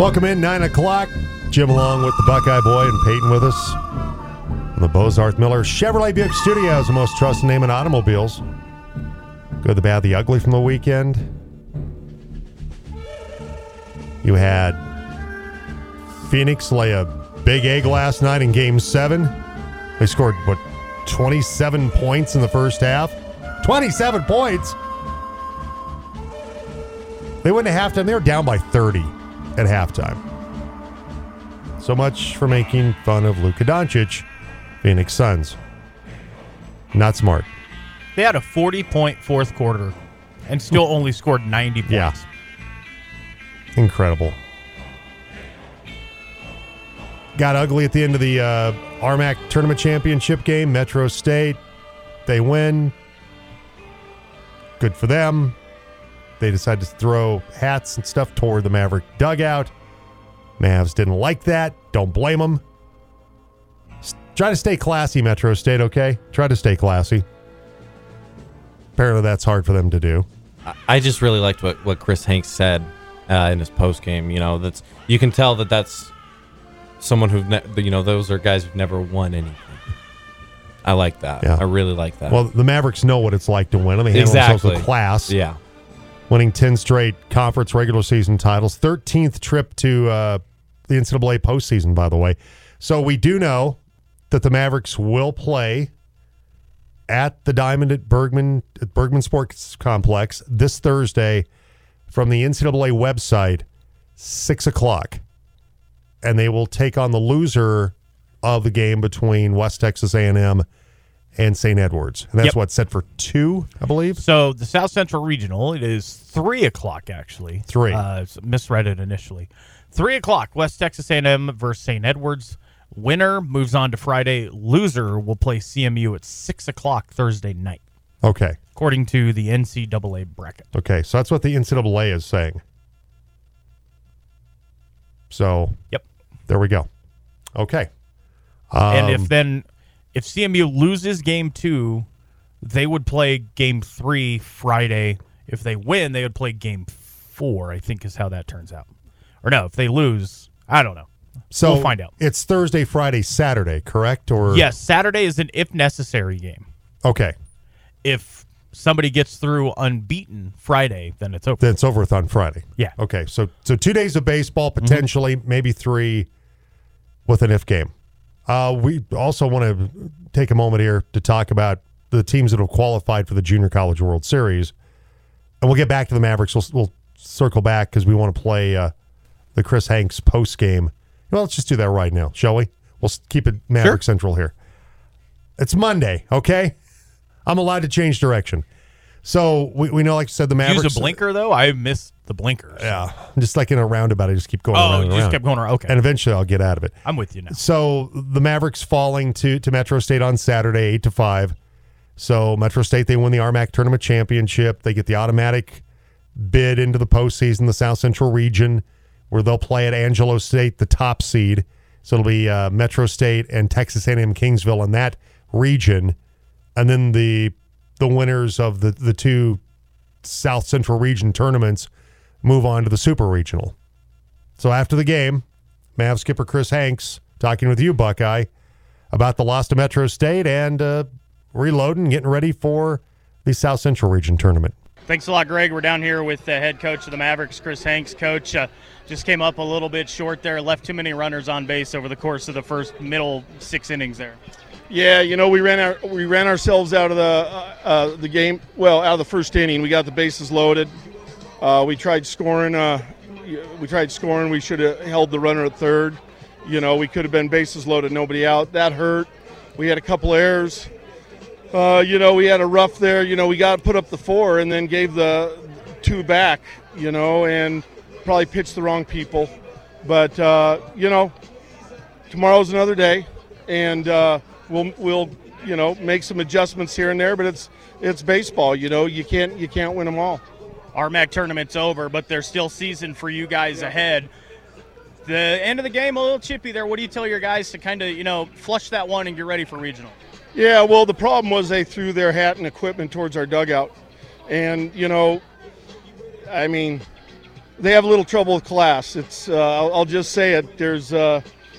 Welcome in, 9 o'clock. Jim along with the Buckeye Boy and Peyton with us from the Bozarth Miller Chevrolet Buick Studios, the most trusted name in automobiles. Good, the bad, the ugly from the weekend. You had Phoenix lay a big egg last night in Game 7. They scored, 27 points in the first half? 27 points? They went to halftime. They were down by 30 at halftime. So much for making fun of Luka Doncic, Phoenix Suns. Not smart. They had a 40-point fourth quarter and still only scored 90 points. Yeah. Incredible. Got ugly at the end of the RMAC Tournament Championship game. Metro State, they win. Good for them. They decided to throw hats and stuff toward the Maverick dugout. Mavs didn't like that. Don't blame them. Try to stay classy, Metro State, okay? Try to stay classy. Apparently that's hard for them to do. I just really liked what Chris Hanks said in his postgame. You know, you can tell that's someone those are guys who've never won anything. I like that. Yeah. I really like that. Well, the Mavericks know what it's like to win, and they handle themselves with class. Yeah. Winning 10 straight conference regular season titles. 13th trip to the NCAA postseason, by the way. So we do know that the Mavericks will play at the Diamond at Bergman Sports Complex this Thursday from the NCAA website, 6 o'clock. And they will take on the loser of the game between West Texas A&M and St. Edwards. And that's set for 2, I believe? So the South Central Regional, it is 3 o'clock, actually. 3. Misread it initially. 3 o'clock, West Texas A&M versus St. Edwards. Winner moves on to Friday. Loser will play CMU at 6 o'clock Thursday night. Okay. According to the NCAA bracket. Okay, so that's what the NCAA is saying. So, there we go. Okay. And if CMU loses game 2, they would play game 3 Friday. If they win, they would play game 4, I think is how that turns out. Or no, if they lose, I don't know. So we'll find out. It's Thursday, Friday, Saturday, correct? Or yes, Saturday is an if necessary game. Okay. If somebody gets through unbeaten Friday, then it's over. Then it's over with on Friday. Yeah. Okay, so 2 days of baseball, potentially, maybe 3 with an if game. We also want to take a moment here to talk about the teams that have qualified for the Junior College World Series. And we'll get back to the Mavericks. We'll circle back because we want to play the Chris Hanks post game. Well, let's just do that right now, shall we? We'll keep it Maverick Central here. It's Monday, okay? I'm allowed to change direction. So we know, like I said, the Mavericks. Use a blinker, though? I missed the blinkers. Yeah. Just like in a roundabout, I just keep going around and around. Just kept going around. Okay. And eventually I'll get out of it. I'm with you now. So the Mavericks falling to Metro State on Saturday, 8-5. So Metro State, they win the RMAC Tournament Championship. They get the automatic bid into the postseason, the South Central region, where they'll play at Angelo State, the top seed. So it'll be Metro State and Texas A&M Kingsville in that region. And then the winners of the 2 South Central region tournaments move on to the Super Regional. So after the game, Mav skipper Chris Hanks talking with you, Buckeye, about the loss to Metro State and reloading, getting ready for the South Central region tournament. Thanks a lot, Greg. We're down here with the head coach of the Mavericks, Chris Hanks. Coach, just came up a little bit short there, left too many runners on base over the course of the middle 6 innings there. Yeah, we ran ourselves out of the game. Well, out of the first inning, we got the bases loaded. We tried scoring. We should have held the runner at third. We could have been bases loaded, nobody out. That hurt. We had a couple errors. We had a rough there. We got to put up the 4 and then gave the 2 back. And probably pitched the wrong people. But tomorrow's another day, and we'll make some adjustments here and there. But it's baseball. You can't win them all. RMAC tournament's over, but there's still season for you guys ahead. The end of the game a little chippy there. What do you tell your guys to kind of flush that one and get ready for regional? Yeah, well, the problem was they threw their hat and equipment towards our dugout. And, they have a little trouble with class. It's I'll just say it. There's a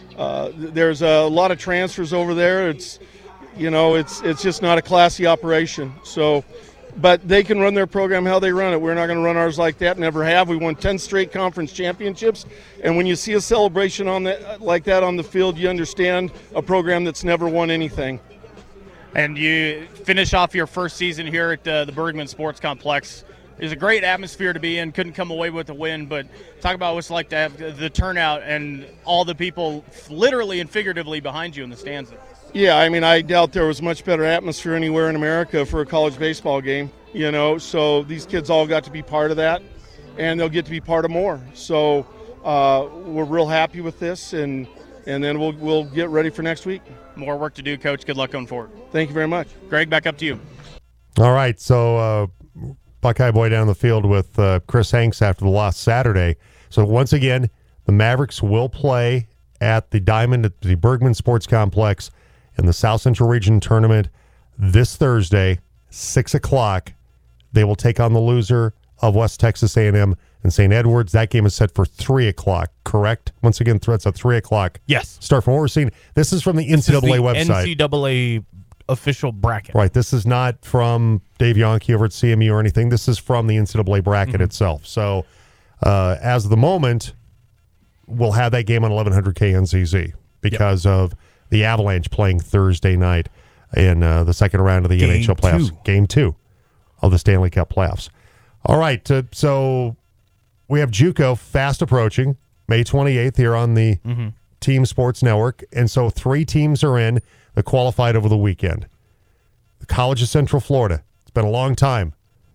lot of transfers over there. It's just not a classy operation. So, but they can run their program how they run it. We're not going to run ours like that. Never have. We won 10 straight conference championships. And when you see a celebration like that on the field, you understand a program that's never won anything. And you finish off your first season here at the Bergman Sports Complex. It's a great atmosphere to be in. Couldn't come away with a win, but talk about what it's like to have the turnout and all the people literally and figuratively behind you in the stands. Yeah, I mean, I doubt there was much better atmosphere anywhere in America for a college baseball game, so these kids all got to be part of that, and they'll get to be part of more. So we're real happy with this, and then we'll get ready for next week. More work to do, Coach. Good luck going forward. Thank you very much. Greg, back up to you. All right, so Buckeye Boy down the field with Chris Hanks after the loss Saturday. So once again, the Mavericks will play at the Diamond at the Bergman Sports Complex in the South Central Region Tournament this Thursday, 6 o'clock. They will take on the loser of West Texas A&M and St. Edwards. That game is set for 3 o'clock, correct? Once again, that's a 3 o'clock. Yes. Start from what we're seeing. This is from the NCAA website. NCAA official bracket. Right. This is not from Dave Yonke over at CMU or anything. This is from the NCAA bracket itself. So as of the moment, we'll have that game on 1100 KNZZ because of the Avalanche playing Thursday night in the second round of the NHL playoffs. Game 2 of the Stanley Cup playoffs. All right, so we have JUCO fast approaching, May 28th here on the Team Sports Network. And so 3 teams are in that qualified over the weekend. The College of Central Florida. It's been a long time.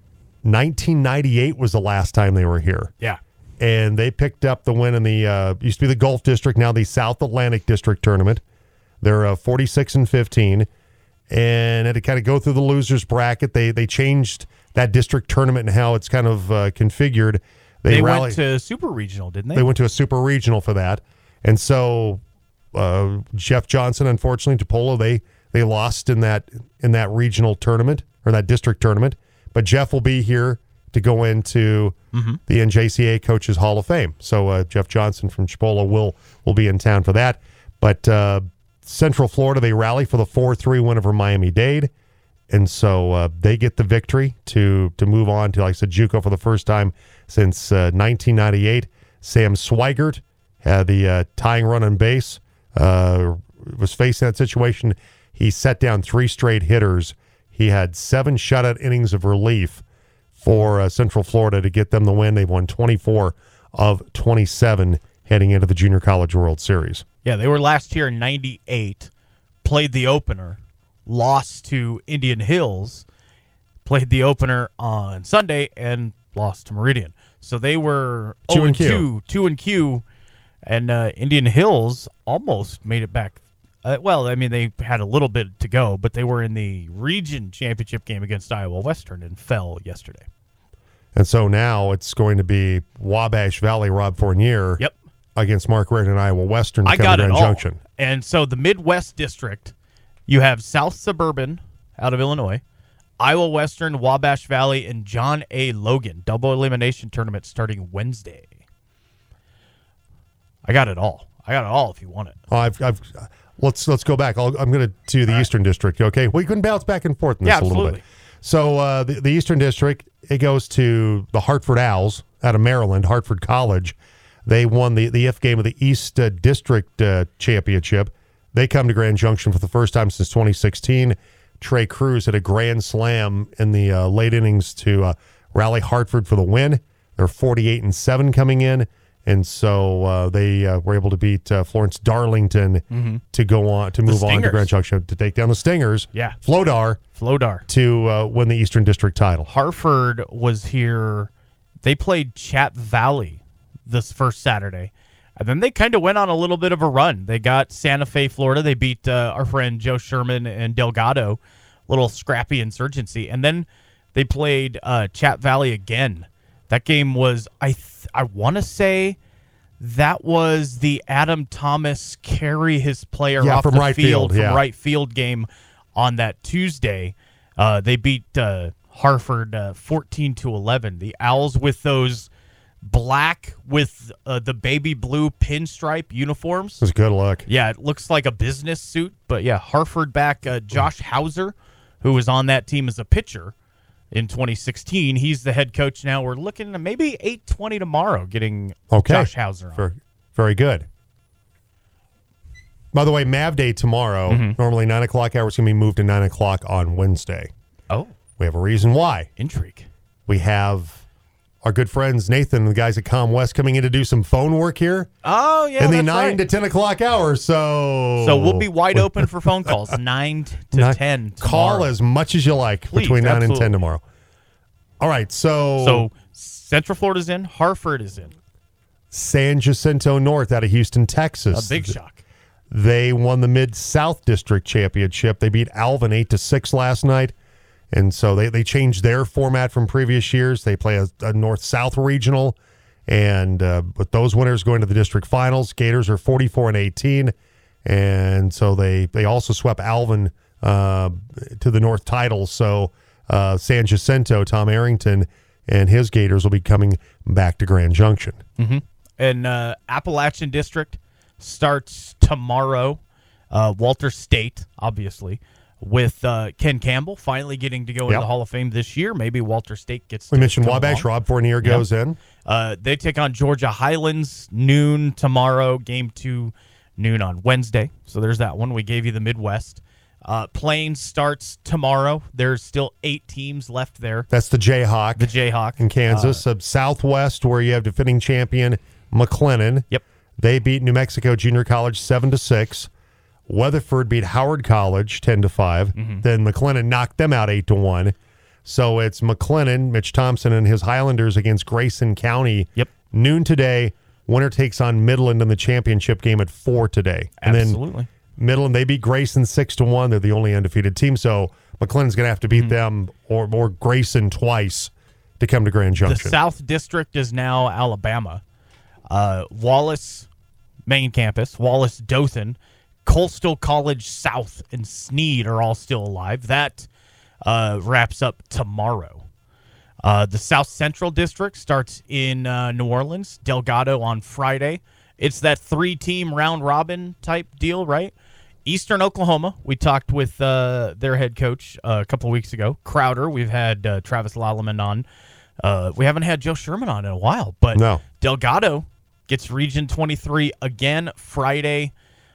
1998 was the last time they were here. Yeah. And they picked up the win in the used to be the Gulf District, now the South Atlantic District tournament. They're 46-15, and to kind of go through the losers bracket, they changed that district tournament and how it's kind of configured. They went to super regional, didn't they? They went to a super regional for that, and so Jeff Johnson, unfortunately, Tupelo, they lost in that regional tournament or that district tournament. But Jeff will be here to go into the NJCA Coaches Hall of Fame. So Jeff Johnson from Chipola will be in town for that. But Central Florida, they rally for the 4-3 win over Miami-Dade. And so they get the victory to move on to, like I said, JUCO for the first time since 1998. Sam Swigert had the tying run on base, was facing that situation. He set down 3 straight hitters. He had 7 shutout innings of relief for Central Florida to get them the win. They've won 24 of 27 heading into the Junior College World Series. Yeah, they were last year in 98, played the opener, lost to Indian Hills, played the opener on Sunday, and lost to Meridian. So they were 2-2, and Indian Hills almost made it back. They had a little bit to go, but they were in the region championship game against Iowa Western and fell yesterday. And so now it's going to be Wabash Valley, Rob Fournier. Yep. Against Mark Reardon and Iowa Western. I got it all. Junction. And so the Midwest District, you have South Suburban out of Illinois, Iowa Western, Wabash Valley, and John A. Logan. Double elimination tournament starting Wednesday. I got it all. If you want it. Let's go back. I'm going to do the Eastern District. Okay, we can bounce back and forth in this a little bit. So the Eastern District, it goes to the Hartford Owls out of Maryland, Hartford College. They won the IF game of the East District Championship. They come to Grand Junction for the first time since 2016. Trey Cruz had a grand slam in the late innings to rally Hartford for the win. They're 48-7 coming in, and so they were able to beat Florence Darlington to go on to move on to Grand Junction to take down the Stingers. Yeah, Flodar to win the Eastern District title. Hartford was here. They played Chat Valley this first Saturday, and then they kind of went on a little bit of a run. They got Santa Fe, Florida. They beat our friend Joe Sherman and Delgado, little scrappy insurgency, and then they played Chat Valley again. That game was, I want to say, that was the Adam Thomas carry his player off from the right field from yeah. right field game on that Tuesday. They beat Hartford 14-11. The Owls with those black with the baby blue pinstripe uniforms. It was a good look. Yeah, it looks like a business suit. But yeah, Hartford back Josh Hauser, who was on that team as a pitcher in 2016. He's the head coach now. We're looking at maybe 8:20 tomorrow getting Josh Hauser on. Very good. By the way, Mav Day tomorrow, normally 9 o'clock hour, is going to be moved to 9 o'clock on Wednesday. Oh. We have a reason why. Intrigue. We have our good friends Nathan and the guys at ComWest coming in to do some phone work here. Oh, yeah, in the 9 to 10 o'clock hour. So we'll be wide open for phone calls, 9 to 10 tomorrow. Call as much as you like. Please, between 9 absolutely. and 10 tomorrow. All right, So Central Florida's in, Hartford is in. San Jacinto North out of Houston, Texas. A big shock. They won the Mid-South District Championship. They beat Alvin 8-6 last night. And so they changed their format from previous years. They play a North-South regional. And with those winners going to the district finals, Gators are 44-18. And so they also swept Alvin to the North title. So San Jacinto, Tom Arrington, and his Gators will be coming back to Grand Junction. Mm-hmm. And Appalachian District starts tomorrow. Walter State, obviously, with Ken Campbell finally getting to go into the Hall of Fame this year. Maybe Walter State gets to We mentioned come Wabash. along. Rob Fournier goes in. They take on Georgia Highlands noon tomorrow. Game 2 noon on Wednesday. So there's that one. We gave you the Midwest. Plains starts tomorrow. There's still 8 teams left there. That's the Jayhawk. The Jayhawk. In Kansas. Southwest, where you have defending champion McLennan. Yep. They beat New Mexico Junior College 7-6. Weatherford beat Howard College 10-5. Then McLennan knocked them out 8-1. So it's McLennan, Mitch Thompson, and his Highlanders against Grayson County. Yep. Noon today. Winner takes on Midland in the championship game at 4 today. And Absolutely. then Midland, they beat Grayson 6-1. They're the only undefeated team. So McLennan's going to have to beat them or Grayson twice to come to Grand Junction. The South District is now Alabama. Wallace main campus, Wallace Dothan, Coastal College South, and Snead are all still alive. That wraps up tomorrow. The South Central District starts in New Orleans, Delgado on Friday. It's that 3-team round robin type deal, right? Eastern Oklahoma, we talked with their head coach a couple of weeks ago, Crowder. We've had Travis Lalaman on. We haven't had Joe Sherman on in a while, but No. Delgado gets Region 23 again Friday.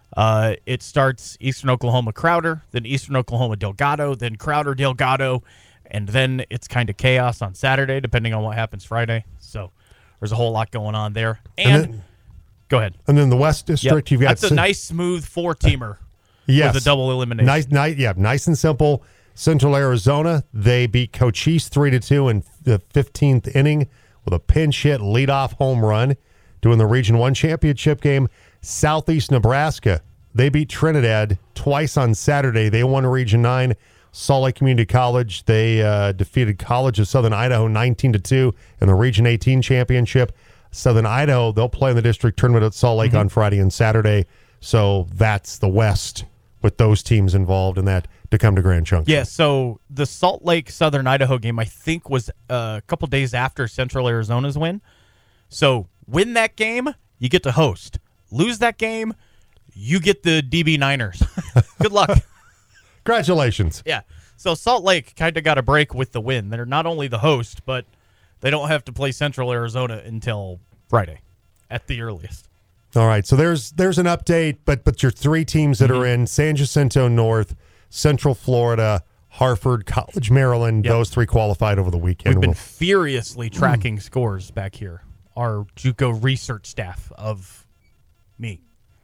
It starts Eastern Oklahoma Crowder, then Eastern Oklahoma Delgado, then Crowder Delgado, and then it's kind of chaos on Saturday, depending on what happens Friday. So there's a whole lot going on there. And go ahead. And then the West District, you've got... That's a nice, smooth 4-teamer yes. with a double elimination. Nice and simple. Central Arizona, they beat Cochise 3-2 in the 15th inning with a pinch hit leadoff home run, doing the Region 1 championship game. Southeast Nebraska, they beat Trinidad twice on Saturday. They won Region 9. Salt Lake Community College, they defeated College of Southern Idaho 19-2 in the Region 18 championship. Southern Idaho, they'll play in the district tournament at Salt Lake on Friday and Saturday. So that's the West with those teams involved in that to come to Grand Junction. Yeah, so the Salt Lake Southern Idaho game, I think, was a couple days after Central Arizona's win. So win that game, you get to host. Lose that game, you get the DB Niners. Good luck. Congratulations. Yeah. So Salt Lake kind of got a break with the win. They're not only the host, but they don't have to play Central Arizona until Friday at the earliest. All right, so there's an update, but your 3 teams that are in, San Jacinto North, Central Florida, Hartford, College, Maryland, those 3 qualified over the weekend. We've been furiously tracking scores back here. Our JUCO research staff of me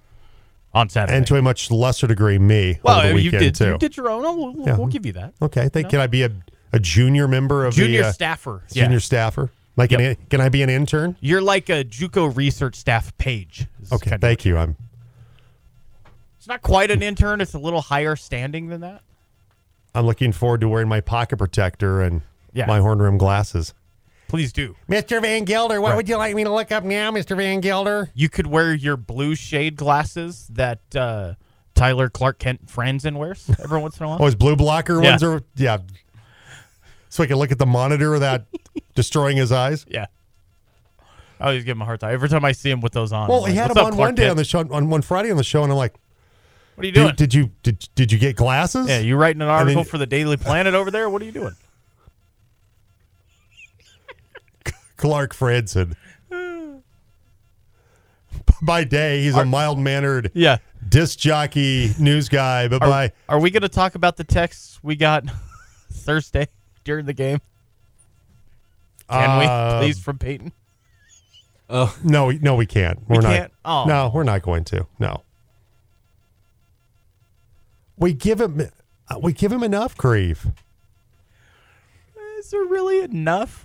on Saturday. And to a much lesser degree, me over the weekend, too. You did your own. We'll give you that. Okay, can I be a junior member of Junior the staffer. Junior staffer? Like, can I be an intern? You're like a JUCO research staff page. Okay, thank you. It's not quite an intern. It's a little higher standing than that. I'm looking forward to wearing my pocket protector and my horn rim glasses. Please do. Mr. Van Gelder, what would you like me to look up now, Mr. Van Gelder? You could wear your blue shade glasses that Tyler Clark Kent Franzen wears every once in a while. Oh, his blue blocker ones are, So I can look at the monitor without destroying his eyes? Yeah. I always give him a hard time every time I see him with those on. Well, he had "What's him up, on Clark one day Kent?" on the show, on one Friday on the show, and I'm like, What are you doing? Did you get glasses? Yeah, you writing an article for the Daily Planet over there? What are you doing? Clark Franson. By day, he's a mild-mannered disc jockey news guy, but Are we going to talk about the texts we got Thursday during the game? Can we, please, from Peyton? No, we can't. We can't? Oh. No, we're not going to. No. We give him enough grief. Is there really enough?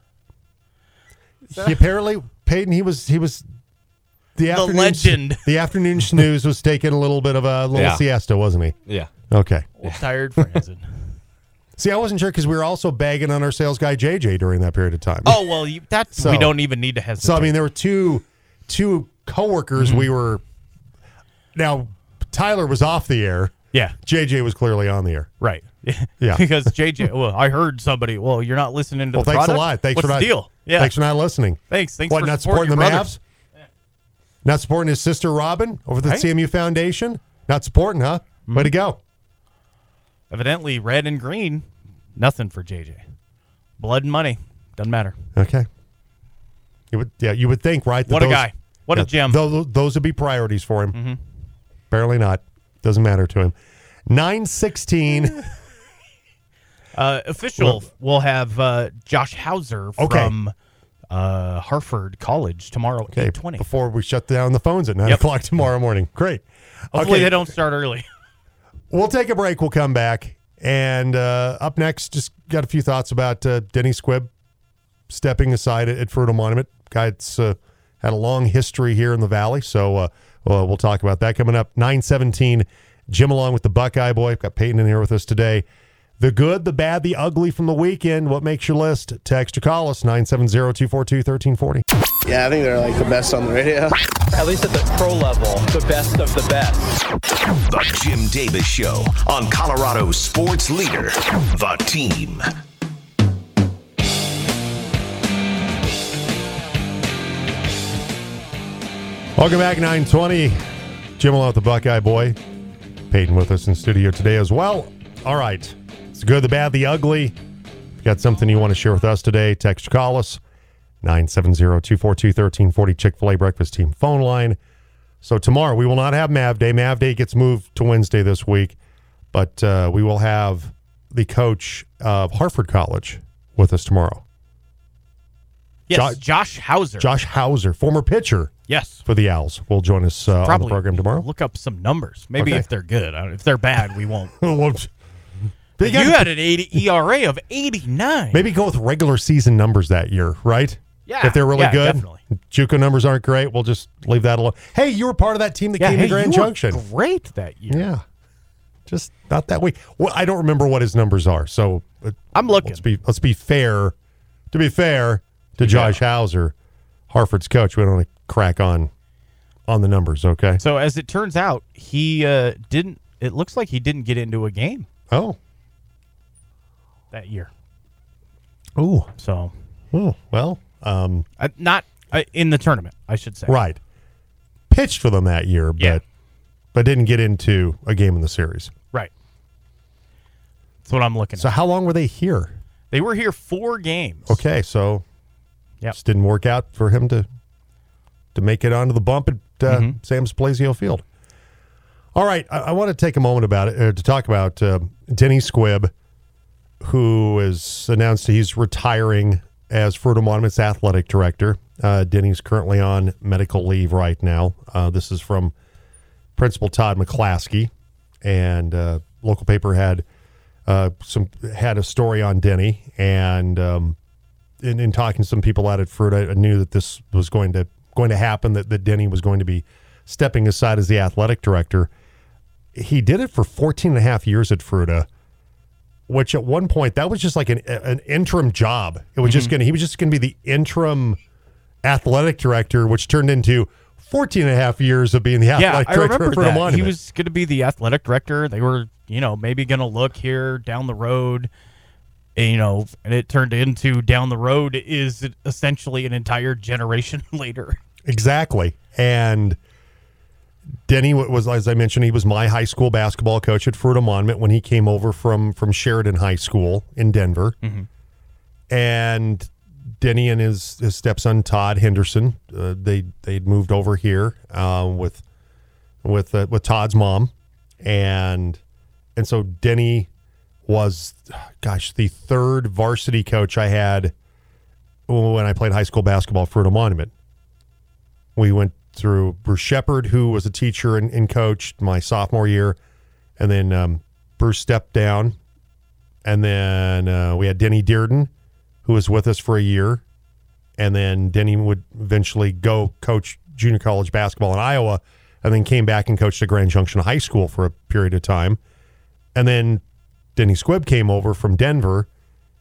He apparently, Peyton, he was the legend. The afternoon snooze was taking a little bit of a little siesta, wasn't he? Yeah. Okay. Tired Franson. See, I wasn't sure because we were also bagging on our sales guy JJ during that period of time. Oh well, we don't even need to hesitate. So I mean, there were two coworkers. We were now Tyler was off the air. Yeah, JJ was clearly on the air. Right. Yeah, because JJ. Well, I heard somebody. Well, you're not listening to the thanks product? a lot. Thanks What's for not. the deal? Yeah. Thanks for not listening. Thanks. What? For Not supporting the your Mavs. Not supporting his sister Robin over at the Right. CMU Foundation. Not supporting, huh? Way to go. Evidently, red and green. Nothing for JJ. Blood and money. Doesn't matter. Okay. You would think, right? That What a guy. What a gem. Those would be priorities for him. Apparently not. Doesn't matter to him. 9:16. Official will have Josh Hauser from Harford College tomorrow at 8:20. Before we shut down the phones at 9 o'clock tomorrow morning. Great. Hopefully they don't start early. We'll take a break. We'll come back. And up next, just got a few thoughts about Denny Squibb stepping aside at Fruita Monument. Guy that's had a long history here in the Valley. So we'll talk about that coming up. 9:17, Jim along with the Buckeye Boy. Got Peyton in here with us today. The good, the bad, the ugly from the weekend. What makes your list? Text or call us, 970-242-1340. Yeah, I think they're like the best on the radio. At least at the pro level, the best of the best. The Jim Davis Show on Colorado's sports leader, The Team. Welcome back, 9:20. Jim along with the Buckeye Boy. Peyton with us in studio today as well. All right. It's the good, the bad, the ugly. If you got something you want to share with us today, text or call us. 970-242-1340, Chick-fil-A Breakfast Team phone line. So tomorrow we will not have Mav Day. Mav Day gets moved to Wednesday this week. But we will have the coach of Harford College with us tomorrow. Yes, Josh Hauser. Josh Hauser, former pitcher. Yes. For the Owls. Will join us on the program tomorrow. Look up some numbers. Maybe if they're good. If they're bad, we won't. You had an ERA of 89. Maybe go with regular season numbers that year, right? Yeah. If they're really good. Definitely. JUCO numbers aren't great. We'll just leave that alone. Hey, you were part of that team that came to Grand Junction. Great that year. Yeah. Just not that week. Well, I don't remember what his numbers are. So I'm looking. Let's be fair. To be fair to Josh Hauser, Harford's coach, we don't want to crack on the numbers, okay? So as it turns out, he didn't. It looks like he didn't get into a game. Oh. That year. Oh. So. Oh, well. Not in the tournament, I should say. Right. Pitched for them that year, but didn't get into a game in the series. Right. That's what I'm looking at. So how long were they here? They were here 4 games. Okay, so just didn't work out for him to make it onto the bump at Sam's Palacio Field. All right, I want to take a moment about it to talk about Denny Squibb, who has announced he's retiring as Fruita Monument's athletic director. Denny's currently on medical leave right now. This is from Principal Todd McClaskey, and local paper had a story on Denny, and in talking to some out at Fruita, I knew that this was going to happen, that Denny was going to be stepping aside as the athletic director. He did it for 14 and a half years at Fruita, which at one point, that was just like an interim job. It was he was just going to be the interim athletic director, which turned into 14 and a half years of being the athletic director at Fruita Monument. He was going to be the athletic director. They were, maybe going to look here down the road. and it turned into down the road is essentially an entire generation later. Exactly. And Denny was, as I mentioned, he was my high school basketball coach at Fruita Monument when he came over from Sheridan High School in Denver. Mm-hmm. And Denny and his stepson Todd Henderson, they'd moved over here with Todd's mom, and so Denny was, the third varsity coach I had when I played high school basketball at Fruita Monument. We went through Bruce Shepard, who was a teacher and coached my sophomore year, and then Bruce stepped down, and then we had Denny Dearden, who was with us for a year, and then Denny would eventually go coach junior college basketball in Iowa, and then came back and coached at Grand Junction High School for a period of time. And then Denny Squibb came over from Denver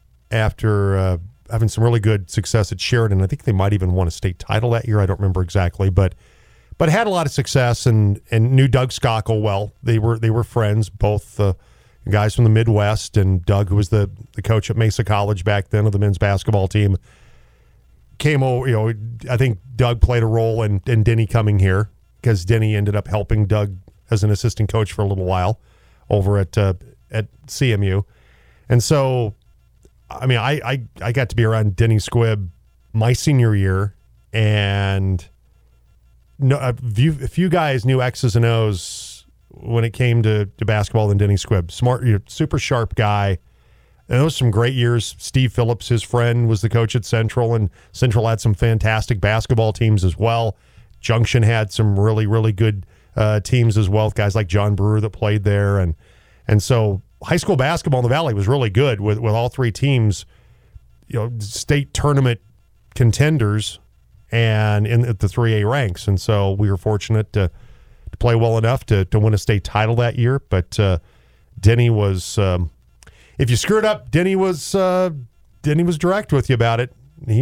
after having some really good success at Sheridan. I think they might even won a state title that year. I don't remember exactly, but had a lot of success and knew Doug Skokel well. They were friends, both guys from the Midwest, and Doug, who was the coach at Mesa College back then of the men's basketball team, came over. I think Doug played a role in Denny coming here, because Denny ended up helping Doug as an assistant coach for a little while over at CMU. And so, I got to be around Denny Squibb my senior year, and a few guys knew X's and O's when it came to basketball than Denny Squibb. Smart, super sharp guy. And those were some great years. Steve Phillips, his friend, was the coach at Central, and Central had some fantastic basketball teams as well. Junction had some really, really good teams as well, guys like John Brewer that played there. And so high school basketball in the Valley was really good with all three teams, state tournament contenders and in the 3A ranks. And so we were fortunate to play well enough to win a state title that year. But Denny was, if you screwed up, Denny was direct with you about it. He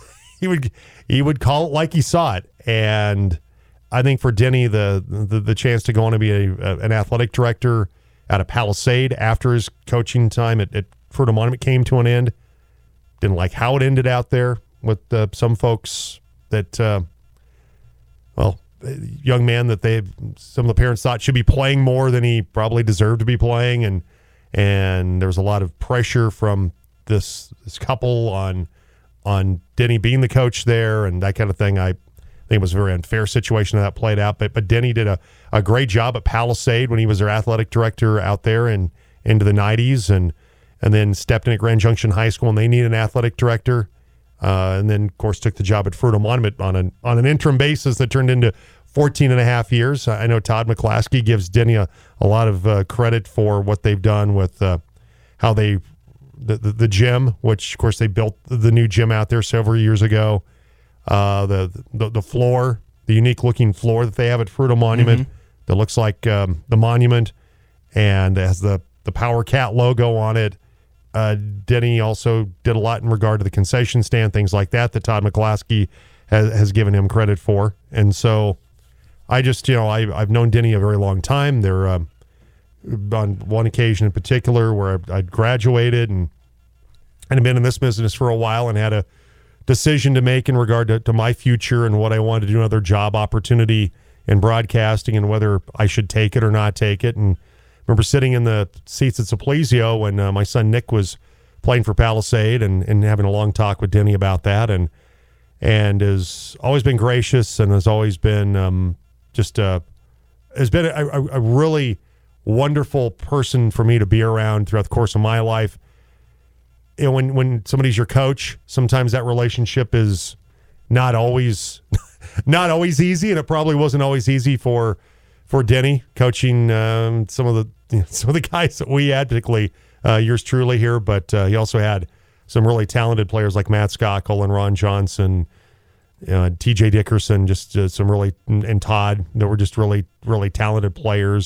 would call it like he saw it. And I think for Denny, the chance to go on to be an athletic director out of Palisade after his coaching time at Fruita Monument came to an end. Didn't like how it ended out there with some folks that, young man that some of the parents thought should be playing more than he probably deserved to be playing, and there was a lot of pressure from this couple on Denny being the coach there and that kind of thing. I think it was a very unfair situation that played out, but Denny did a great job at Palisade when he was their athletic director out there and into the 90s, and then stepped in at Grand Junction High School, and they needed an athletic director, and then of course took the job at Fruita Monument on an interim basis that turned into 14 and a half years. I know Todd McClaskey gives Denny a lot of credit for what they've done with how the gym, which of course they built the new gym out there several years ago. The floor, the unique looking floor that they have at Fruita Monument that looks like the monument and has the Power Cat logo on it. Denny also did a lot in regard to the concession stand, things like that Todd McClaskey has given him credit for. And so I just, I've known Denny a very long time. There, on one occasion in particular where I'd graduated and had been in this business for a while and had a decision to make in regard to my future and what I wanted to do, another job opportunity in broadcasting, and whether I should take it or not take it. And I remember sitting in the seats at Simplesio when my son Nick was playing for Palisade and having a long talk with Denny about that, and has always been gracious and has always been has been a really wonderful person for me to be around throughout the course of my life. When somebody's your coach, sometimes that relationship is not always easy, and it probably wasn't always easy for Denny coaching some of the guys that we had, particularly yours truly here. But he also had some really talented players like Matt Skokel and Ron Johnson, T.J. Dickerson, just some really, and Todd, that were just really, really talented players,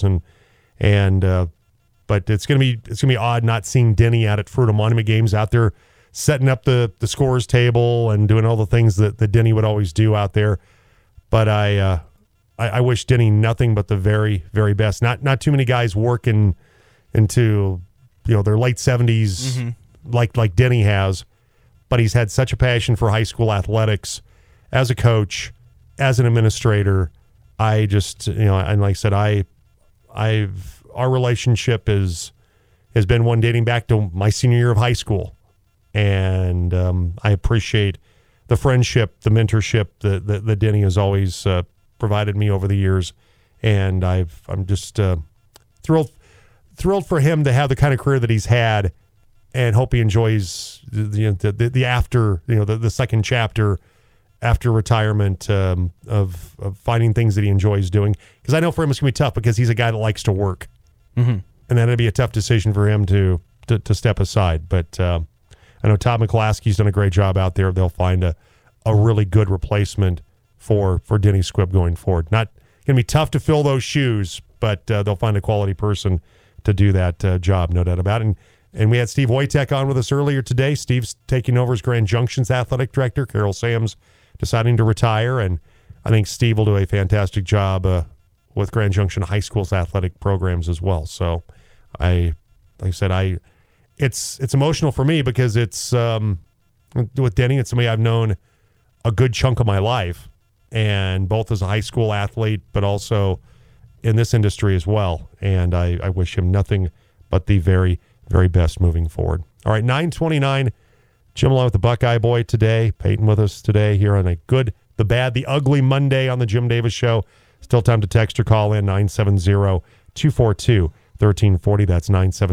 but it's gonna be odd not seeing Denny out at Fruita Monument games, out there setting up the scores table and doing all the things that Denny would always do out there. But I wish Denny nothing but the very, very best. Not too many guys working into their late 70s, like Denny has, but he's had such a passion for high school athletics as a coach, as an administrator. I just, and like I said, our relationship has been one dating back to my senior year of high school. And I appreciate the friendship, the mentorship that Denny has always provided me over the years. And I'm just thrilled for him to have the kind of career that he's had, and hope he enjoys the after, the second chapter after retirement of finding things that he enjoys doing. Because I know for him it's going to be tough, because he's a guy that likes to work. Mm-hmm. And that'd be a tough decision for him to step aside. But I know Todd McClaskey's done a great job out there. They'll find a really good replacement for Denny Squibb going forward. Not going to be tough to fill those shoes, but they'll find a quality person to do that job, no doubt about it. And we had Steve Wojtek on with us earlier today. Steve's taking over as Grand Junction's athletic director. Carol Sams deciding to retire, and I think Steve will do a fantastic job with Grand Junction High School's athletic programs as well. So, like I said, it's emotional for me, because it's with Denny, it's somebody I've known a good chunk of my life, and both as a high school athlete, but also in this industry as well. And I wish him nothing but the very, very best moving forward. All right, 9:29. Jim along with the Buckeye Boy today. Peyton with us today here on a good, the bad, the ugly Monday on the Jim Davis Show. Still time to text or call in 970-242-1340. That's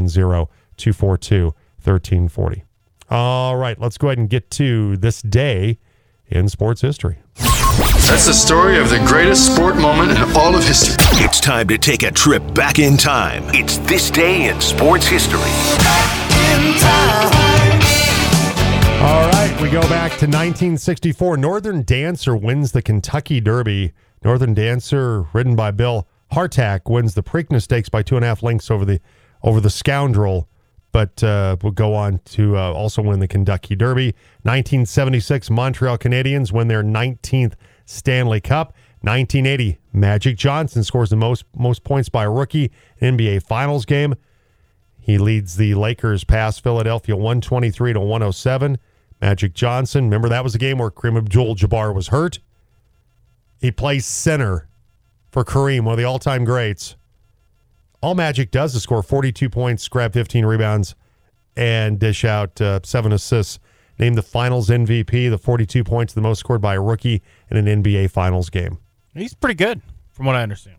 970-242-1340. All right, let's go ahead and get to this day in sports history. That's the story of the greatest sport moment in all of history. It's time to take a trip back in time. It's This Day in Sports History. In time. All right, we go back to 1964. Northern Dancer wins the Kentucky Derby. Northern Dancer, ridden by Bill Hartack, wins the Preakness Stakes by 2.5 lengths over the Scoundrel, but will go on to also win the Kentucky Derby. 1976, Montreal Canadiens win their 19th Stanley Cup. 1980, Magic Johnson scores the most points by a rookie in NBA Finals game. He leads the Lakers past Philadelphia 123-107. Magic Johnson, remember that was the game where Kareem Abdul-Jabbar was hurt. He plays center for Kareem, one of the all-time greats. All Magic does is score 42 points, grab 15 rebounds, and dish out 7 assists. Named the Finals MVP, the 42 points, the most scored by a rookie in an NBA Finals game. He's pretty good, from what I understand.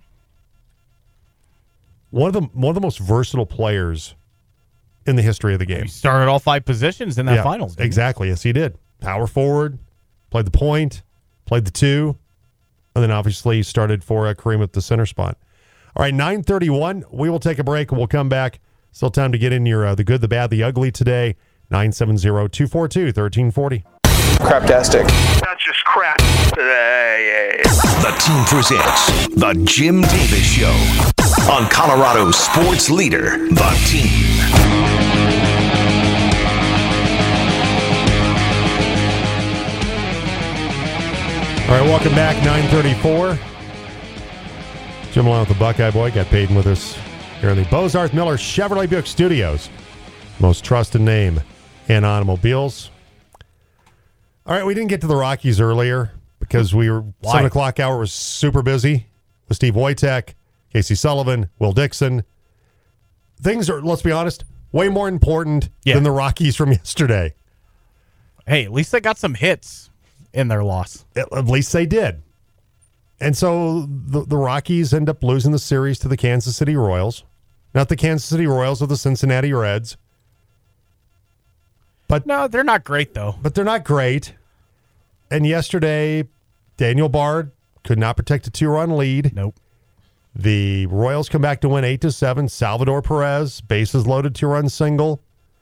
One of the most versatile players in the history of the game. He started all 5 positions in that Finals. Exactly. Yes, he did. Power forward, played the point, played the 2, and then obviously started for Kareem at the center spot. All right, 9:31. We will take a break, and we'll come back. Still time to get in your the good, the bad, the ugly today. 970-242-1340. Craptastic. That's just crap. The team presents The Jim Davis Show on Colorado's sports leader, The Team. All right, welcome back. 9:34. Jim along with the Buckeye Boy. Got Peyton with us here in the Bozarth Miller Chevrolet Buick Studios. Most trusted name in automobiles. All right, we didn't get to the Rockies earlier because 7 o'clock hour was super busy with Steve Wojtek, Casey Sullivan, Will Dixon. Things are, let's be honest, way more important than the Rockies from yesterday. Hey, at least they got some hits in their loss. At least they did. And so the Rockies end up losing the series to the Kansas City Royals. Not the Kansas City Royals or the Cincinnati Reds. But no, they're not great, though. But they're not great. And yesterday, Daniel Bard could not protect a 2-run lead. Nope. The Royals come back to win 8-7. Salvador Perez, bases loaded, 2-run single.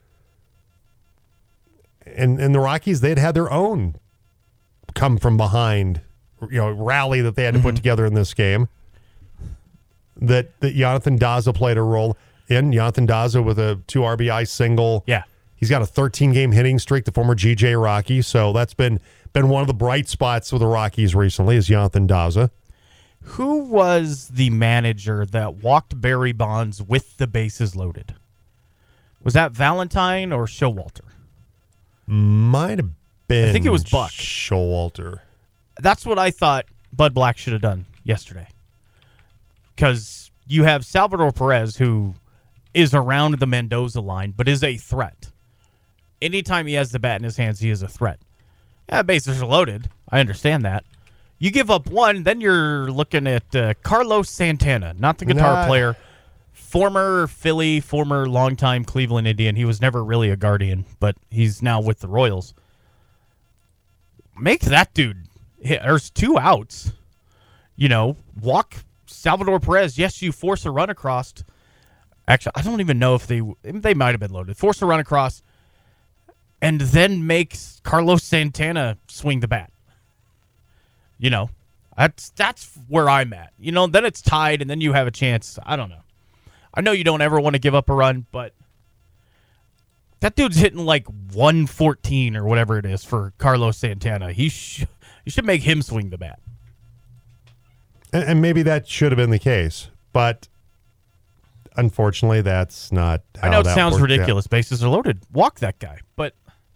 And the Rockies, they'd had their own come from behind, rally that they had to put together in this game. That Jonathan Daza played a role in. Jonathan Daza with a 2 RBI single. Yeah. He's got a 13-game hitting streak, the former GJ Rocky. So that's been one of the bright spots with the Rockies recently is Jonathan Daza. Who was the manager that walked Barry Bonds with the bases loaded? Was that Valentine or Showalter? Might have been. I think it was Buck. Showalter. That's what I thought Bud Black should have done yesterday. Because you have Salvador Perez, who is around the Mendoza line, but is a threat. Anytime he has the bat in his hands, he is a threat. Yeah, bases are loaded. I understand that. You give up one, then you're looking at Carlos Santana, not the guitar player. Former Philly, former longtime Cleveland Indian. He was never really a Guardian, but he's now with the Royals. Make that dude hit. There's 2 outs. Walk Salvador Perez. Yes, you force a run across. Actually, I don't even know if they might have been loaded. Force a run across, and then make Carlos Santana swing the bat. That's where I'm at. Then it's tied, and then you have a chance. I don't know. I know you don't ever want to give up a run, but that dude's hitting like 114 or whatever it is for Carlos Santana. You should make him swing the bat. And maybe that should have been the case, but unfortunately, that's not how I know it that sounds worked ridiculous. out. Bases are loaded. Walk that guy. But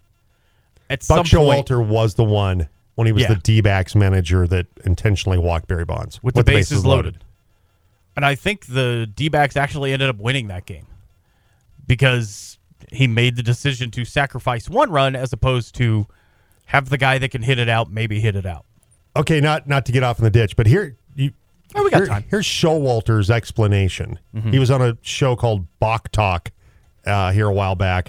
at Buck some point, Showalter was the one when he was the D-backs manager that intentionally walked Barry Bonds. With the bases loaded. And I think the D-backs actually ended up winning that game because he made the decision to sacrifice 1 run as opposed to have the guy that can hit it out maybe hit it out. Okay, not to get off in the ditch, but here we got time. Here's Showalter's explanation. Mm-hmm. He was on a show called Bach Talk here a while back.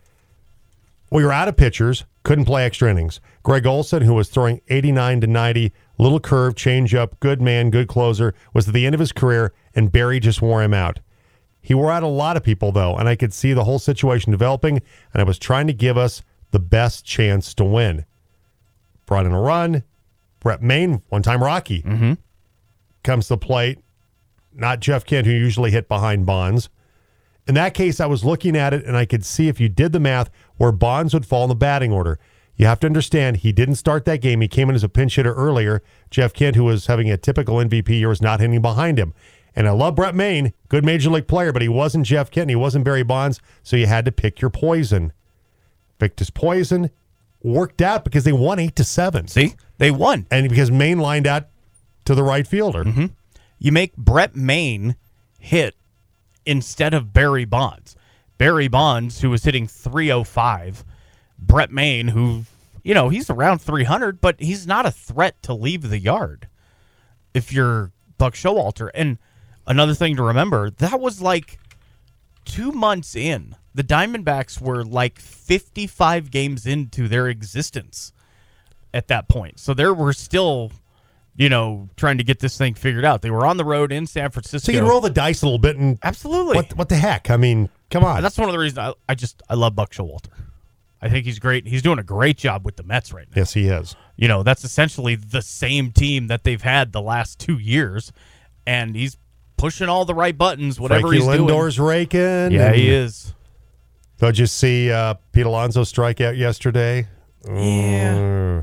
We were out of pitchers, couldn't play extra innings. Greg Olson, who was throwing 89 to 90, little curve, changeup, good man, good closer, was at the end of his career, and Barry just wore him out. He wore out a lot of people, though, and I could see the whole situation developing, and I was trying to give us the best chance to win. Brought in a run. Brett Maine, one-time Rocky, comes to the plate. Not Jeff Kent, who usually hit behind Bonds. In that case, I was looking at it, and I could see if you did the math where Bonds would fall in the batting order. You have to understand, he didn't start that game. He came in as a pinch hitter earlier. Jeff Kent, who was having a typical MVP year, was not hitting behind him. And I love Brett Maine, good major league player, but he wasn't Jeff Kent, and he wasn't Barry Bonds, so you had to pick your poison. Picked his poison, worked out because they won 8-7. See? They won. And because Maine lined out to the right fielder. Mm-hmm. You make Brett Maine hit instead of Barry Bonds. Barry Bonds, who was hitting .305. Brett Maine, who, he's around 300, but he's not a threat to leave the yard if you're Buck Showalter. And another thing to remember, that was like 2 months in. The Diamondbacks were like 55 games into their existence at that point. So they were still, trying to get this thing figured out. They were on the road in San Francisco. So you can roll the dice a little bit and absolutely. What the heck? I mean, come on. That's one of the reasons I love Buck Showalter. I think he's great. He's doing a great job with the Mets right now. Yes, he is. That's essentially the same team that they've had the last 2 years, and he's pushing all the right buttons, whatever Frankie he's Lindor's doing. raking. Yeah, he is. Did you see Pete Alonso strike out yesterday? Yeah.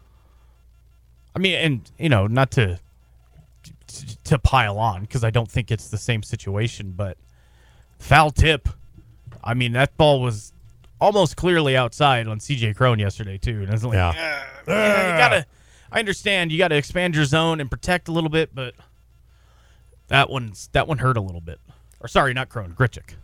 I mean, and, not to pile on, because I don't think it's the same situation, but foul tip. I mean, that ball was almost clearly outside on C.J. Cron yesterday, too. And it's like, I understand you got to expand your zone and protect a little bit, but that one hurt a little bit. Or sorry, not Cron, Grichuk.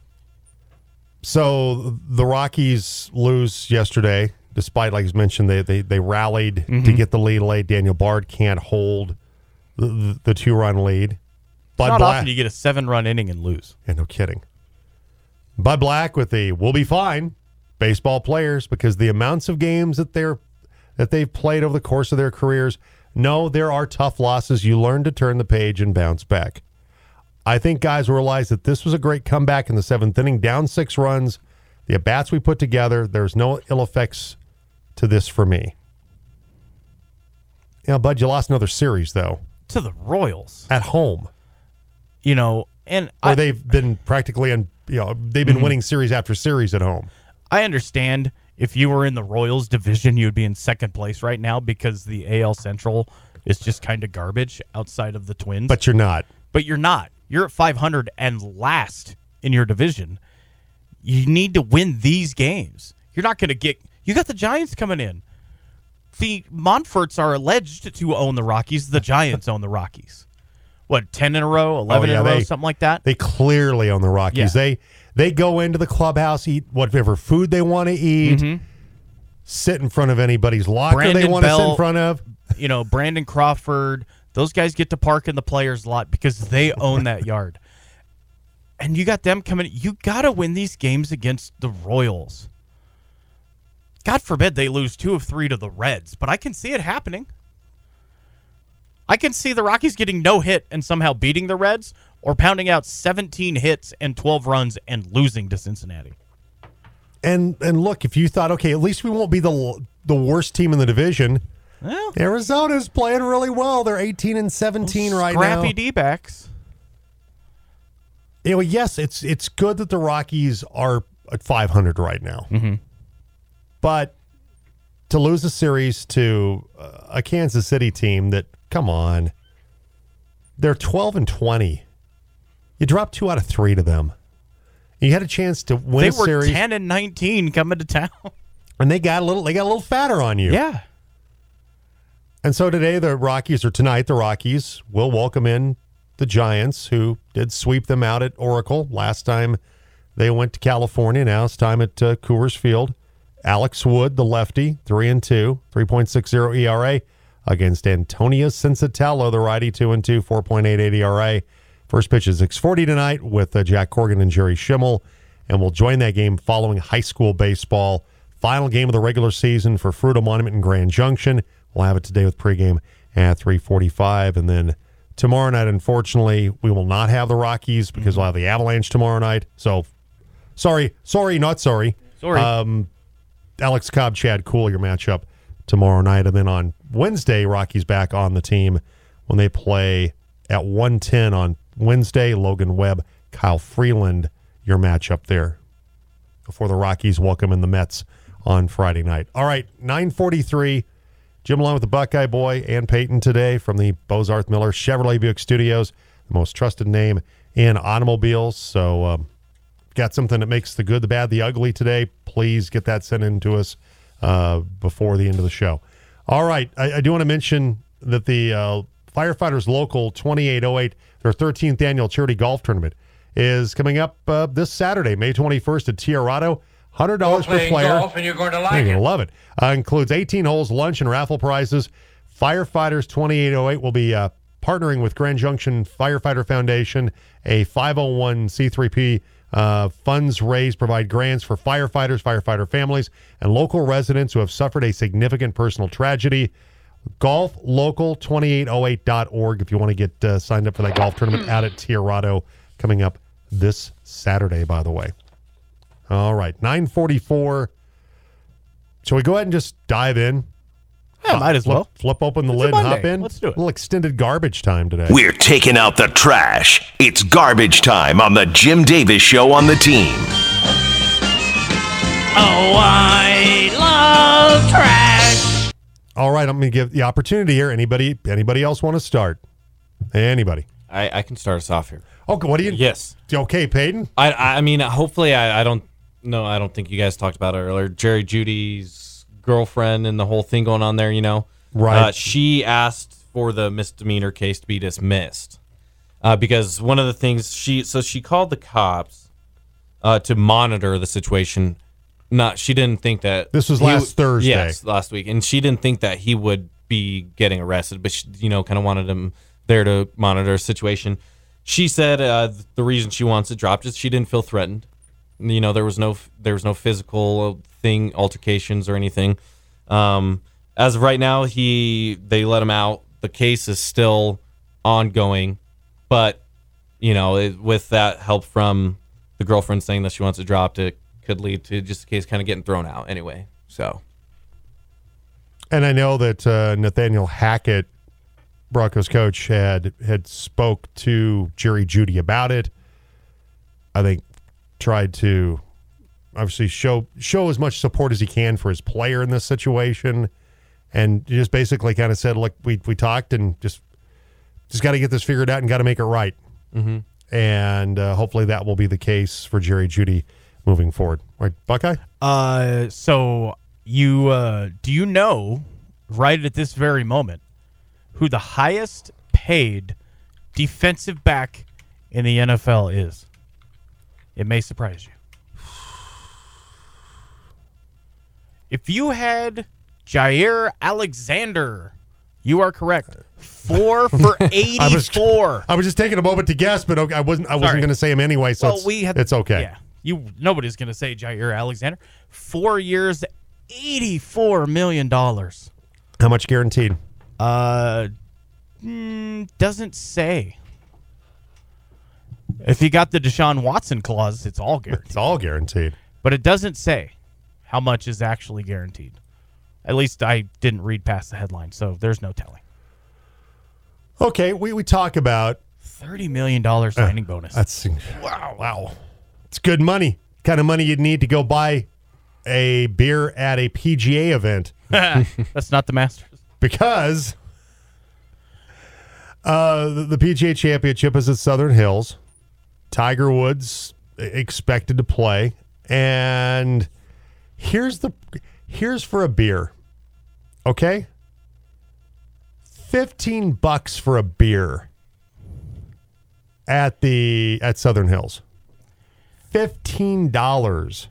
So the Rockies lose yesterday, despite, like you mentioned, they rallied to get the lead late. Daniel Bard can't hold the 2-run lead. Not often you get a 7-run inning and lose. Yeah, no kidding. Bud Black with the "we'll be fine" baseball players, because the amounts of games that they've played over the course of their careers. No, there are tough losses. You learn to turn the page and bounce back. I think guys realize that this was a great comeback in the 7th inning, down 6 runs. The at-bats we put together, there's no ill effects to this for me. Bud, you lost another series, though. To the Royals. At home. They've been practically, they've been winning series after series at home. I understand if you were in the Royals division, you would be in second place right now because the AL Central is just kind of garbage outside of the Twins. But you're not. You're at 500 and last in your division. You need to win these games. You're not going to get – you got the Giants coming in. The Montforts are alleged to own the Rockies. The Giants own the Rockies. What, 10 in a row, 11 in a row, something like that? They clearly own the Rockies. Yeah. They go into the clubhouse, eat whatever food they want to eat, sit in front of anybody's locker they want to sit in front of. You know, Brandon Crawford, those guys get to park in the players' lot because they own that yard. And you got them coming. You got to win these games against the Royals. God forbid they lose 2 of 3 to the Reds, but I can see it happening. I can see the Rockies getting no hit and somehow beating the Reds, or pounding out 17 hits and 12 runs and losing to Cincinnati. And look, if you thought, okay, at least we won't be the worst team in the division. Well, Arizona's playing really well. They're 18-17 right now. Scrappy D-backs. You know, yes, it's good that the Rockies are at 500 right now. Mm-hmm. But to lose a series to a Kansas City team that, come on, they're 12-20. You dropped 2 out of 3 to them. You had a chance to win a series. They were 10-19 coming to town, and they got a little fatter on you. Yeah. And so today, the Rockies will welcome in the Giants, who did sweep them out at Oracle last time they went to California. Now it's time at Coors Field. Alex Wood, the lefty, 3-2, 3.60 ERA against Antonio Sensatello, the righty, 2-2, 4.88 ERA. First pitch is 6:40 tonight with Jack Corgan and Jerry Schimmel, and we'll join that game following high school baseball. Final game of the regular season for Fruita Monument in Grand Junction. We'll have it today with pregame at 3:45, and then tomorrow night, unfortunately, we will not have the Rockies because we'll have the Avalanche tomorrow night. So, sorry, not sorry. Sorry. Alex Cobb, Chad Kuhl, your matchup tomorrow night. And then on Wednesday, Rockies back on the team when they play at 1:10 on Wednesday. Logan Webb, Kyle Freeland, your matchup there before the Rockies welcome in the Mets on Friday night. All right, 9:43. Jim along with the Buckeye Boy and Peyton today from the Bozarth Miller Chevrolet Buick Studios, the most trusted name in automobiles. So, got something that makes the good, the bad, the ugly today. Please get that sent in to us before the end of the show. All right. I do want to mention that the Firefighters Local 2808, their 13th annual charity golf tournament, is coming up this Saturday, May 21st at Tierrado. $100 per player. Golf and you're going to like You're going to love it. Includes 18 holes, lunch, and raffle prizes. Firefighters 2808 will be partnering with Grand Junction Firefighter Foundation, a 501c3p. Funds raised provide grants for firefighters, firefighter families, and local residents who have suffered a significant personal tragedy. GolfLocal2808.org if you want to get signed up for that golf tournament out at Tierrado coming up this Saturday, by the way. All right, 9:44. Shall we go ahead and just dive in? Yeah, might as well. Flip open the lid and hop in. Let's do it. A little extended garbage time today. We're taking out the trash. It's garbage time on the Jim Davis Show on the team. Oh, I love trash. All right, I'm going to give the opportunity here. Anybody else want to start? Anybody? I can start us off here. Okay, what do you? Yes. Okay, Peyton. I mean, hopefully, I don't think you guys talked about it earlier. Jerry Judy's girlfriend and the whole thing going on there, Right. She asked for the misdemeanor case to be dismissed because one of the things she called the cops to monitor the situation. She didn't think that this was last Thursday. Yes, last week, and she didn't think that he would be getting arrested, but she, kind of wanted him there to monitor the situation. She said the reason she wants it dropped is she didn't feel threatened. There was no physical thing, altercations or anything. As of right now, they let him out. The case is still ongoing, but with that help from the girlfriend saying that she wants it dropped, it could lead to just the case kind of getting thrown out anyway. So, and I know that Nathaniel Hackett, Broncos coach, had spoke to Jerry Jeudy about it. I think tried to obviously show as much support as he can for his player in this situation, and just basically kind of said, look, we talked and just got to get this figured out and got to make it right. mm-hmm. And hopefully that will be the case for Jerry Jeudy moving forward. Right, Buckeye? So you do you know right at this very moment who the highest paid defensive back in the NFL is? It may surprise you. If you had Jair Alexander, you are correct. 4 for 84. I was just taking a moment to guess, but I wasn't going to say him anyway, so it's okay. Yeah, nobody's going to say Jair Alexander. 4 years, $84 million. How much guaranteed? Doesn't say. If you got the Deshaun Watson clause, it's all guaranteed. It's all guaranteed. But it doesn't say how much is actually guaranteed. At least I didn't read past the headline, so there's no telling. Okay, we talk about $30 million signing bonus. That's wow. It's good money. Kind of money you'd need to go buy a beer at a PGA event. That's not the Masters. Because the PGA Championship is at Southern Hills. Tiger Woods expected to play, and here's for a beer. Okay? $15 for a beer at Southern Hills. $15.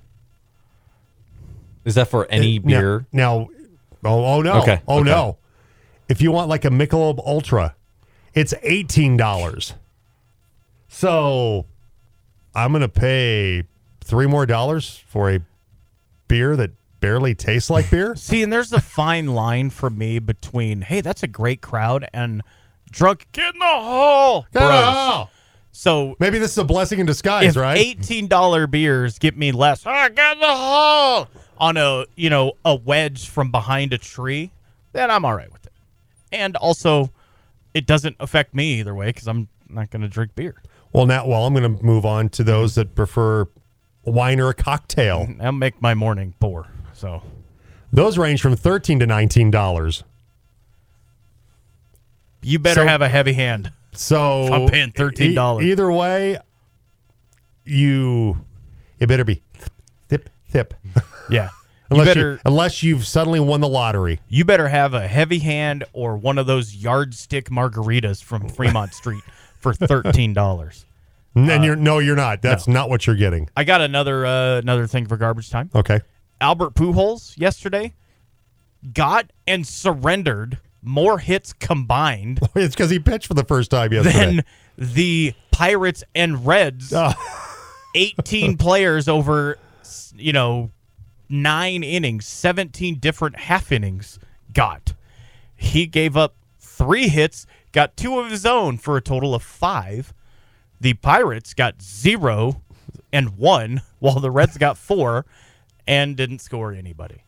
Is that for any beer? No. Oh no. Okay. No. If you want like a Michelob Ultra, it's $18. So I'm going to pay $3 more for a beer that barely tastes like beer. See, and there's a fine line for me between, hey, that's a great crowd, and drunk, get in the hole. So maybe this is a blessing in disguise, right? $18 beers get me less. Get in the hole on a wedge from behind a tree, then I'm all right with it. And also, it doesn't affect me either way because I'm not going to drink beer. Well, I'm going to move on to those that prefer wine or a cocktail. That'll make my morning poor. So those range from $13 to $19. You better have a heavy hand. So I'm paying $13. Either way, it better be thip. Yeah. Unless you've suddenly won the lottery. You better have a heavy hand or one of those yardstick margaritas from Fremont Street for $13. And you're not. That's not what you're getting. I got another thing for garbage time. Okay. Albert Pujols yesterday got and surrendered more hits combined. It's because he pitched for the first time yesterday. Than the Pirates and Reds. 18 players over, 9 innings, 17 different half innings got. He gave up 3 hits, got 2 of his own for a total of 5. The Pirates got 0 and 1, while the Reds got 4 and didn't score anybody.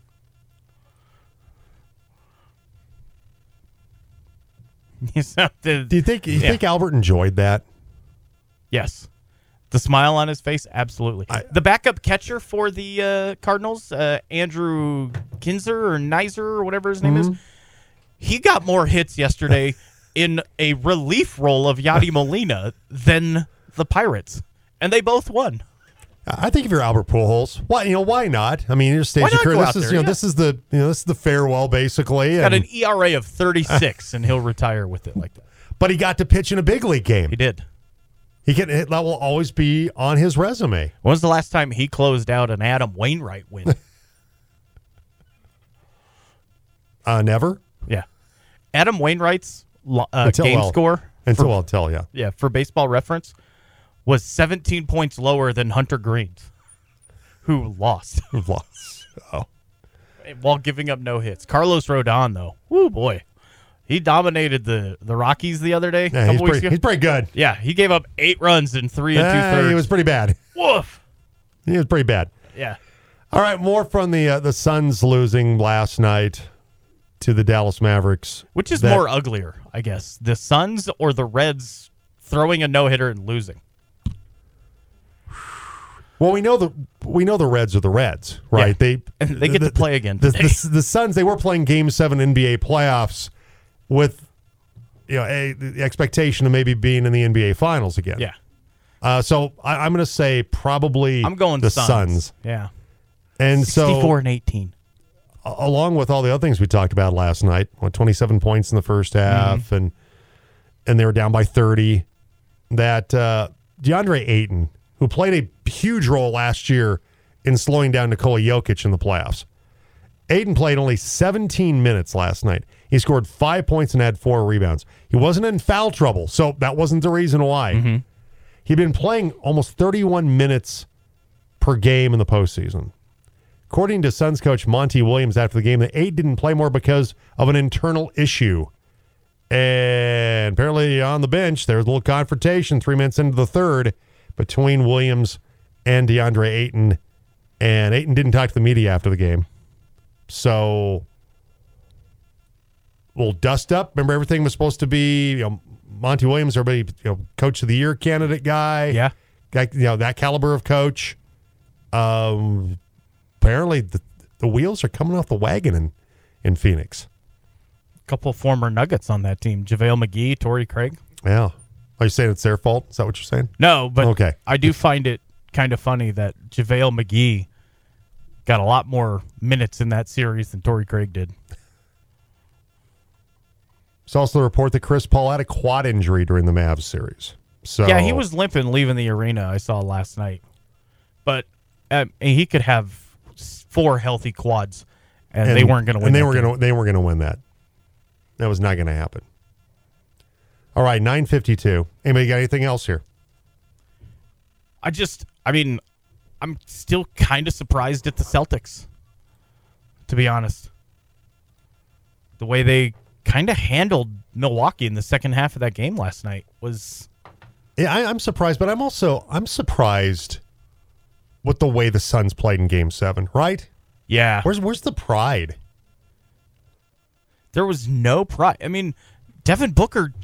Do you think Albert enjoyed that? Yes. The smile on his face, absolutely. The backup catcher for the Cardinals, Andrew Kinzer or Nizer or whatever his name is, he got more hits yesterday in a relief role of Yadi Molina than the Pirates, and they both won. I think if you're Albert Pujols, why not? I mean, your stage of career. This is the farewell basically. Got an ERA of 36, and he'll retire with it like that. But he got to pitch in a big league game. He did. That will always be on his resume. When was the last time he closed out an Adam Wainwright win? Never. Yeah, Adam Wainwright's game score. Yeah, for Baseball Reference, was 17 points lower than Hunter Green's, who lost. Oh. While giving up no hits. Carlos Rodon, though, woo boy, he dominated the Rockies the other day. Yeah, he's pretty good. Yeah, he gave up 8 runs in 3 2/3. He was pretty bad. Woof. He was pretty bad. Yeah. All right, more from the Suns losing last night to the Dallas Mavericks. Which is more uglier, I guess, the Suns or the Reds throwing a no-hitter and losing? Well, we know the Reds are the Reds, right? Yeah. They get to play again today. The Suns, they were playing Game 7 NBA playoffs with the expectation of maybe being in the NBA Finals again. Yeah. So I'm going to say probably I'm going the Suns. Yeah. And 64 and 18. Along with all the other things we talked about last night, 27 points in the first half, and they were down by 30. That DeAndre Ayton, who played a huge role last year in slowing down Nikola Jokic in the playoffs. Ayton played only 17 minutes last night. He scored 5 points and had 4 rebounds. He wasn't in foul trouble, so that wasn't the reason why. He'd been playing almost 31 minutes per game in the postseason. According to Suns coach Monty Williams after the game, the Ayton didn't play more because of an internal issue. And apparently on the bench, there was a little confrontation 3 minutes into the third between Williams and DeAndre Ayton. And Ayton didn't talk to the media after the game. So, we'll dust up. Remember, everything was supposed to be, Monty Williams, everybody, coach of the year candidate guy. Yeah. Guy, that caliber of coach. Apparently, the wheels are coming off the wagon in Phoenix. A couple former Nuggets on that team. JaVale McGee, Torrey Craig. Yeah. Are you saying it's their fault? Is that what you're saying? No, but okay. I do find it kind of funny that JaVale McGee got a lot more minutes in that series than Torrey Craig did. There's also the report that Chris Paul had a quad injury during the Mavs series. So yeah, he was limping leaving the arena, I saw last night. But he could have 4 healthy quads, and they weren't going to win. And they were going to win that. That was not going to happen. All right, 9:52. Anybody got anything else here? I'm still kind of surprised at the Celtics, to be honest. The way they kind of handled Milwaukee in the second half of that game last night was... Yeah, I'm surprised, but I'm surprised with the way the Suns played in Game 7, right? Yeah. Where's the pride? There was no pride. I mean, Devin Booker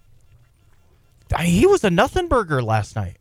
he was a nothing burger last night.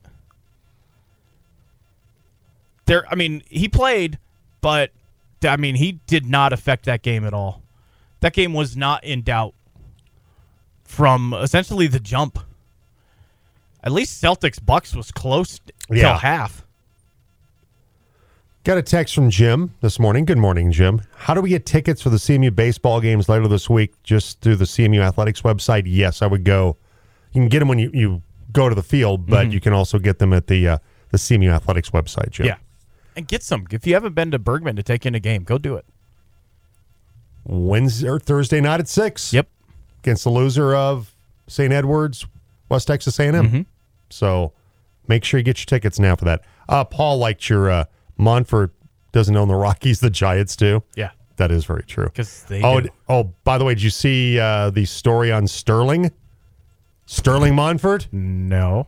He played, but, he did not affect that game at all. That game was not in doubt from essentially the jump. At least Celtics-Bucks was close till half. Got a text from Jim this morning. Good morning, Jim. How do we get tickets for the CMU baseball games later this week? Just through the CMU Athletics website? Yes, I would go. You can get them when you go to the field, but you can also get them at the CMU Athletics website, Jim. Yeah. And get some. If you haven't been to Bergman to take in a game, go do it. Wednesday or Thursday night at 6. Yep. Against the loser of St. Edwards, West Texas A&M. So make sure you get your tickets now for that. Paul liked your Monfort doesn't own the Rockies, the Giants do. Yeah. That is very true. Because they do. Oh, by the way, did you see the story on Sterling? Sterling Monfort? No.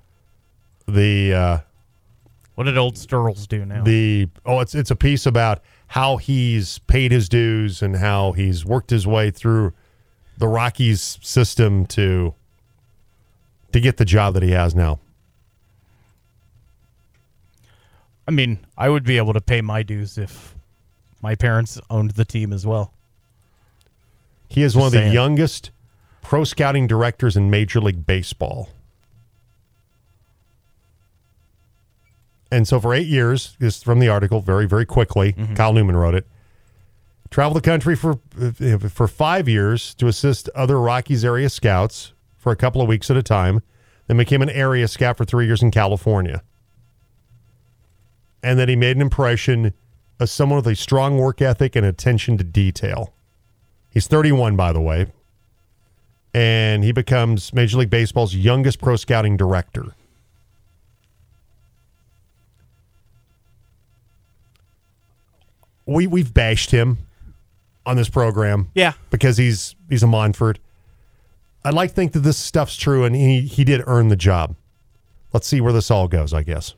What did old Sturls do now? It's a piece about how he's paid his dues and how he's worked his way through the Rockies system to get the job that he has now. I would be able to pay my dues if my parents owned the team as well. He is one of the youngest pro scouting directors in Major League Baseball. And so for 8 years, this is from the article, very, very quickly, Kyle Newman wrote it, traveled the country for 5 years to assist other Rockies area scouts for a couple of weeks at a time, then became an area scout for 3 years in California. And that he made an impression as someone with a strong work ethic and attention to detail. He's 31, by the way, and he becomes Major League Baseball's youngest pro scouting director. We've bashed him on this program. Yeah. Because he's a Monfort. I'd like to think that this stuff's true, and he did earn the job. Let's see where this all goes, I guess.